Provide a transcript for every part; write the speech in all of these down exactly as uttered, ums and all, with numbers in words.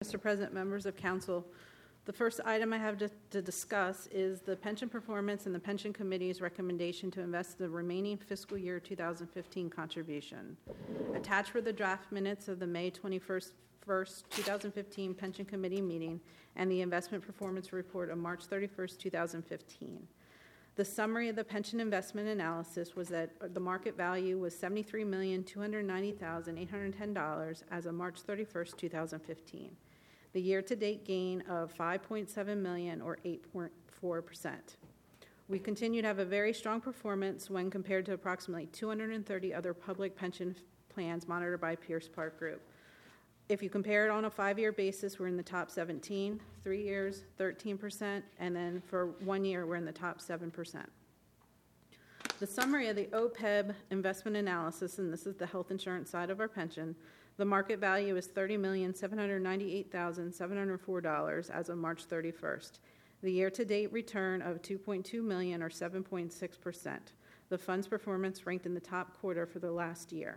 Mister President, members of council, the first item I have to, to discuss is the pension performance and the pension committee's recommendation to invest the remaining fiscal year two thousand fifteen contribution. Attached were the draft minutes of the May twenty-first, two thousand fifteen pension committee meeting and the investment performance report of March thirty-first, two thousand fifteen. The summary of the pension investment analysis was that the market value was seventy-three million, two hundred ninety thousand, eight hundred ten dollars as of March thirty-first, two thousand fifteen. The year-to-date gain of five point seven million dollars or eight point four percent. We continue to have a very strong performance when compared to approximately two hundred thirty other public pension plans monitored by Pierce Park Group. If you compare it on a five-year basis, we're in the top seventeen, three years, thirteen percent, and then for one year, we're in the top seven percent. The summary of the O P E B investment analysis, and this is the health insurance side of our pension, the market value is thirty million, seven hundred ninety-eight thousand, seven hundred four dollars as of March thirty-first. The year-to-date return of two point two million dollars or seven point six percent. The fund's performance ranked in the top quarter for the last year.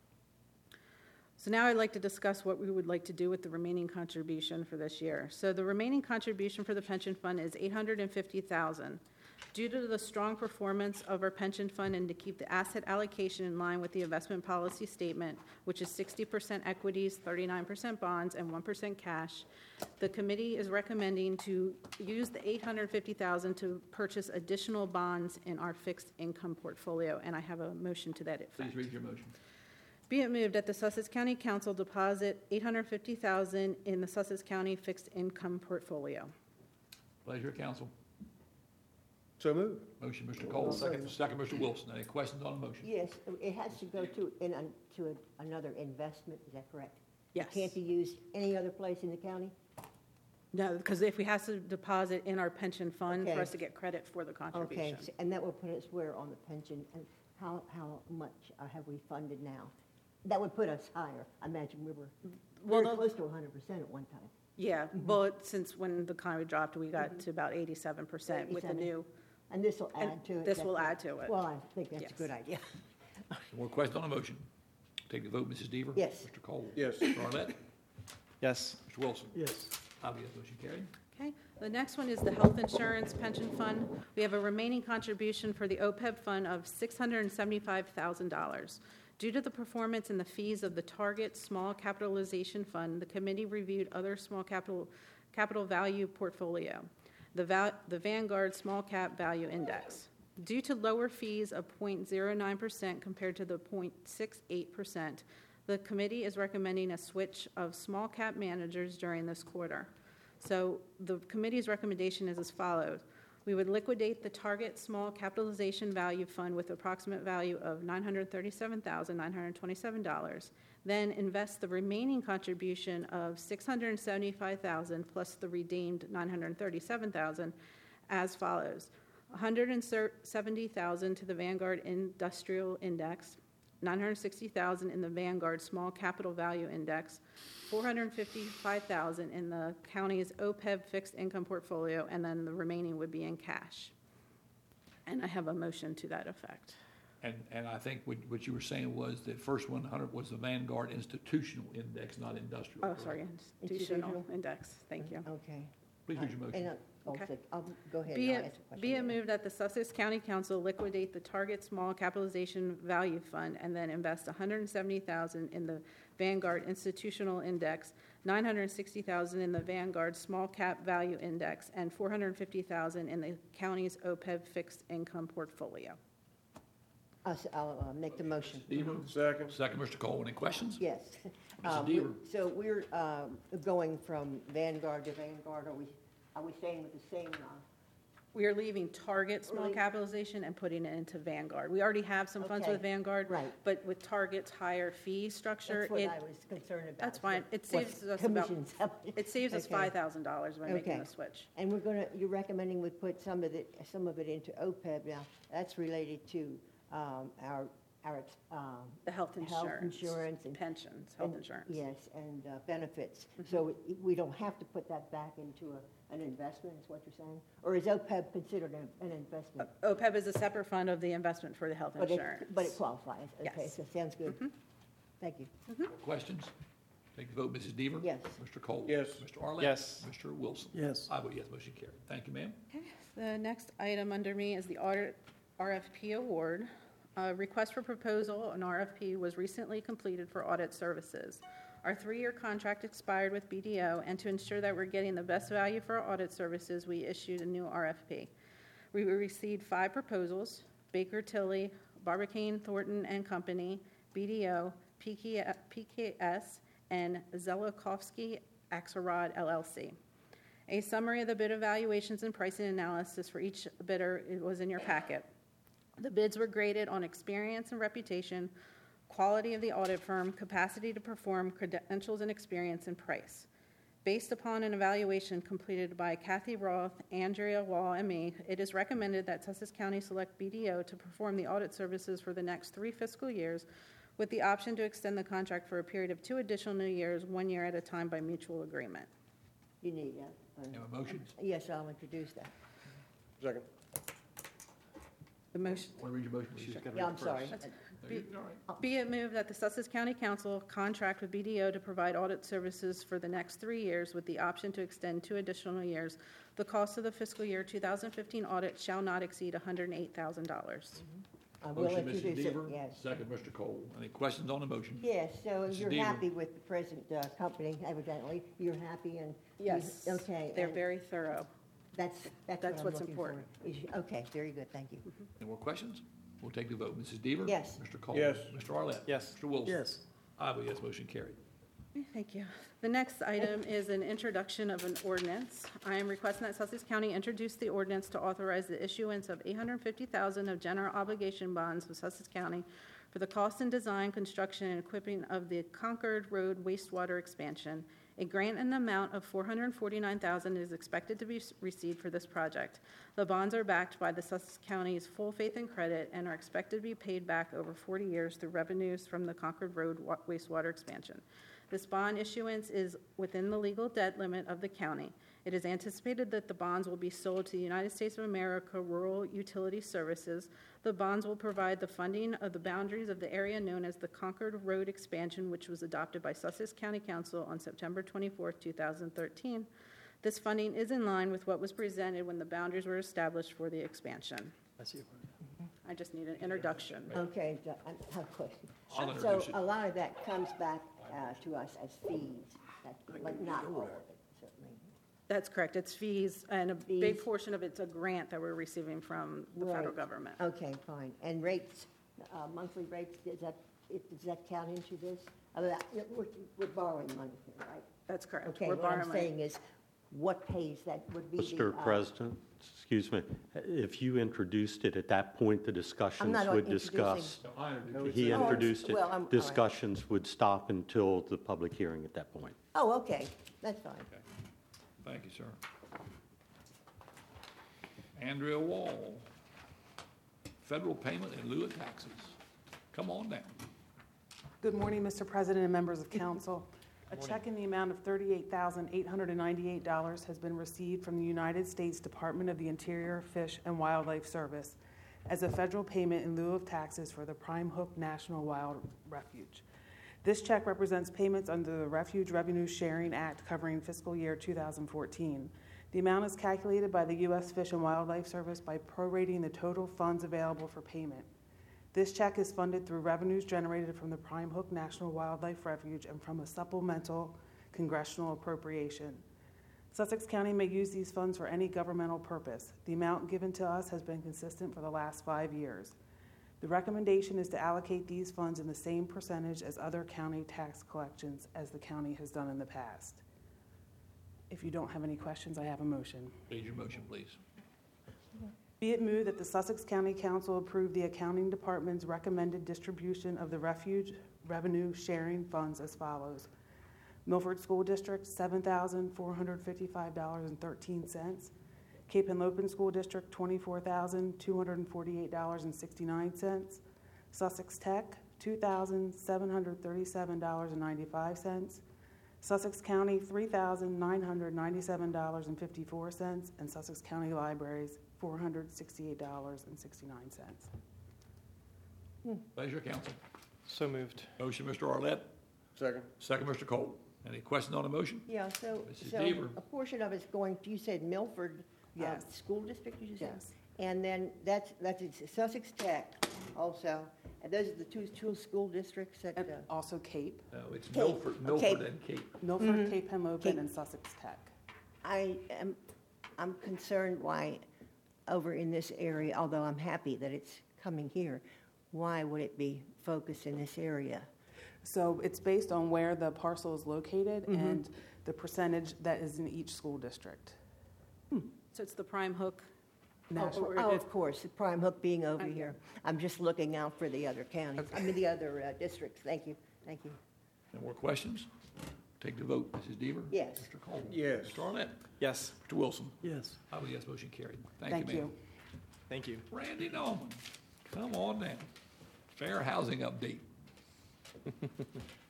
So now I'd like to discuss what we would like to do with the remaining contribution for this year. So the remaining contribution for the pension fund is eight hundred fifty thousand dollars. Due to the strong performance of our pension fund and to keep the asset allocation in line with the investment policy statement, which is sixty percent equities, thirty-nine percent bonds, and one percent cash, the committee is recommending to use the eight hundred fifty thousand dollars to purchase additional bonds in our fixed income portfolio, and I have a motion to that effect. Please read your motion. Be it moved that the Sussex County Council deposit eight hundred fifty thousand dollars in the Sussex County fixed income portfolio. Pleasure of council. So moved. Motion, Mister Cole. Second, second, Mister Wilson. Any questions on the motion? Yes, it has to go to in an, to a, another investment. Is that correct? Yes. It can't be used any other place in the county? No, because if we have to deposit in our pension fund Okay. for us to get credit for the contribution. Okay, so- and that will put us where on the pension, and how, how much uh, have we funded now? That would put us higher. I imagine we were Well, very the- close to one hundred percent at one time. Yeah, well, it- since when the economy dropped, we got to about eighty-seven percent with the eighty-seven. new, And this will and add to it. this That's will right. add to it. Well, I think that's Yes. a good idea. More questions on the motion? Take the vote, Missus Deaver. Yes. Mister Cole. Yes. Mister Arlett. Yes. Mister Wilson. Yes. I'll be a motion carried. Okay, the next one is the health insurance pension fund. We have a remaining contribution for the O P E B fund of six hundred seventy-five thousand dollars. Due to the performance and the fees of the Target Small Capitalization Fund, the committee reviewed other small capital capital value portfolio, the, val- the Vanguard Small Cap Value Index. Due to lower fees of zero point zero nine percent compared to the zero point six eight percent, the committee is recommending a switch of small cap managers during this quarter. So the committee's recommendation is as follows. We would liquidate the Target Small Capitalization Value Fund with approximate value of nine hundred thirty-seven thousand nine hundred twenty-seven dollars, then invest the remaining contribution of six hundred seventy-five thousand dollars plus the redeemed nine hundred thirty-seven thousand dollars as follows. one hundred seventy thousand dollars to the Vanguard Industrial Index, nine hundred sixty thousand dollars in the Vanguard Small Capital Value Index, four hundred fifty-five thousand dollars in the county's O P E B fixed income portfolio, and then the remaining would be in cash. And I have a motion to that effect. And, and I think what, what you were saying was that first one hundred was the Vanguard Institutional Index, not industrial. Oh, correct? sorry, institutional Institutional? index. Thank you. Okay. Please read your And, motion. uh, Okay. also, I'll go ahead Be and I'll it, ask a question. be it later. moved that the Sussex County Council liquidate the Target Small Capitalization Value Fund and then invest one hundred seventy thousand dollars in the Vanguard Institutional Index, nine hundred sixty thousand dollars in the Vanguard Small Cap Value Index, and four hundred fifty thousand dollars in the county's O P E B fixed income portfolio. I'll, s- I'll uh, make the motion. Deaver. Second. Second, Mister Cole. Any questions? Yes. Missus Um, we- Deaver. So we're um, going from Vanguard to Vanguard. Are we, are we staying with the same? uh, We are leaving Target Small Really? Capitalization and putting it into Vanguard. We already have some funds Okay. with Vanguard, Right. but with Target's higher fee structure, That's what it, I was concerned about. that's fine. It what saves us about, commissions have- it saves us Okay. five thousand dollars by making Okay. the switch. And we're going to, you're recommending we put some of it, some of it into O P E B. Now, that's related to um, our, our um, The health health insurance. insurance and Pensions, health and- insurance. Yes, and uh, benefits. So we- we don't have to put that back into a, an investment, is what you're saying? Or is O P E B considered an an investment? O P E B is a separate fund of the investment for the health But it, insurance. but it qualifies. Okay, Yes. so sounds good. Thank you. Questions? Take the vote, Missus Deaver. Yes. Mister Cole. Yes. Mister Arlett. Yes. Mister Wilson. Yes. I vote yes, motion carried. Thank you, ma'am. Okay, the next item under me is the audit R F P award. A request for proposal, an R F P, was recently completed for audit services. Our three-year contract expired with B D O, and to ensure that we're getting the best value for our audit services, we issued a new R F P. We received five proposals: Baker Tilly, Barbicane Thornton and Company, B D O, P K S, and Zelikovsky Axelrod L L C. A summary of the bid evaluations and pricing analysis for each bidder was in your packet. The bids were graded on experience and reputation, quality of the audit firm, capacity to perform, credentials and experience, and price. Based upon an evaluation completed by Kathy Roth, Andrea Wall, and me, it is recommended that Sussex County select B D O to perform the audit services for the next three fiscal years, with the option to extend the contract for a period of two additional years, one year at a time by mutual agreement. You need that? Have a motion? Yes, I'll introduce that. Second. The motion. Want to read your motion? please? Yeah, I'm sorry. No, you- all right. Be it moved that the Sussex County Council contract with B D O to provide audit services for the next three years with the option to extend two additional years. The cost of the fiscal year two thousand fifteen audit shall not exceed one hundred eight thousand dollars. I will Motion, Missus introduce it, Deaver. yes. Second, Mister Cole. Any questions on the motion? Yes, so Missus you're Deaver. happy with the present uh, company, evidently. You're happy and. you- Yes. Okay. They're and very thorough. That's, that's that's what I'm what's looking for. important. Is you- Okay, very good, thank you. Any more questions? We'll take the vote. Missus Deaver? Yes. Mister Cole? Yes. Mister Arlett? Yes. Mister Wilson? Yes. I vote yes, motion carried. Thank you. The next item is an introduction of an ordinance. I am requesting that Sussex County introduce the ordinance to authorize the issuance of eight hundred fifty thousand dollars of general obligation bonds of Sussex County for the cost and design, construction, and equipping of the Concord Road wastewater expansion. A grant in the amount of four hundred forty-nine thousand dollars is expected to be received for this project. The bonds are backed by the Sussex County's full faith and credit and are expected to be paid back over forty years through revenues from the Concord Road wa- wastewater expansion. This bond issuance is within the legal debt limit of the county. It is anticipated that the bonds will be sold to the United States of America Rural Utility Services. The bonds will provide the funding of the boundaries of the area known as the Concord Road expansion, which was adopted by Sussex County Council on September twenty-fourth, two thousand thirteen. This funding is in line with what was presented when the boundaries were established for the expansion. I see. I just need an introduction. Okay, so I have a question. I'll So introduce it. a lot of that comes back uh, to us as fees, That- but not all of it, certainly. That's correct. It's fees, and a big Fees. portion of it's a grant that we're receiving from the federal Right. government. Okay, fine. And rates, uh, monthly rates, does that, it- does that count into this? I mean, that- We're we're borrowing money here, right? That's correct. Okay, We're what I'm borrowing money. saying is, what pays that would be the... Mister uh, President, excuse me, if you introduced it at that point, the discussions not would introducing. discuss. No, I introduced No, it. it's He a- Oh, introduced it. well, I'm- all right. Discussions would stop until the public hearing at that point. Oh, okay, that's fine. Okay. Thank you, sir. Andrea Wall, federal payment in lieu of taxes. Come on down. Good morning, Mister President and members of council. A check in the amount of thirty-eight thousand eight hundred ninety-eight dollars has been received from the United States Department of the Interior Fish and Wildlife Service as a federal payment in lieu of taxes for the Prime Hook National Wild Refuge. This check represents payments under the Refuge Revenue Sharing Act covering fiscal year two thousand fourteen. The amount is calculated by the U S Fish and Wildlife Service by prorating the total funds available for payment. This check is funded through revenues generated from the Prime Hook National Wildlife Refuge and from a supplemental congressional appropriation. Sussex County may use these funds for any governmental purpose. The amount given to us has been consistent for the last five years. The recommendation is to allocate these funds in the same percentage as other county tax collections as the county has done in the past. If you don't have any questions, I have a motion. Read your motion, please. Be it moved that the Sussex County Council approve the accounting department's recommended distribution of the refuge revenue sharing funds as follows. Milford School District, seven thousand four hundred fifty-five dollars and thirteen cents. Cape Henlopen School District, twenty-four thousand two hundred forty-eight dollars and sixty-nine cents. Sussex Tech, two thousand seven hundred thirty-seven dollars and ninety-five cents. Sussex County, three thousand nine hundred ninety-seven dollars and fifty-four cents. And Sussex County Libraries, four hundred sixty-eight dollars and sixty-nine cents. Pleasure, council. So moved. Motion, Mister Arlett. Second. Second, Mister Cole. Any questions on the motion? Yeah, so, Missus so Deaver. a portion of it's going, you said Milford uh, Yes. School District, did you say? Yes. And then that's, that's Sussex Tech also, and those are the two, two school districts that, And uh, also Cape, No, it's Cape. Milford, Oh, Cape. Milford and Cape. Milford, Cape Henlopen, Cape. and Sussex Tech. I am, I'm concerned why, over in this area, although I'm happy that it's coming here, why would it be focused in this area? So it's based on where the parcel is located and the percentage that is in each school district. So it's the prime hook? National- or Oh, it- of course, the Prime Hook being over Okay. here. I'm just looking out for the other counties, I mean, the other uh, districts. Thank you, thank you. No more questions? Take the vote. Missus Deaver? Yes. Mister Cole? Yes. Mister Arnett? Yes. Mister Wilson? Yes. I vote yes, motion carried. Thank Thank you, ma'am. you. Thank you. Randy Norman, come on down. Fair housing update.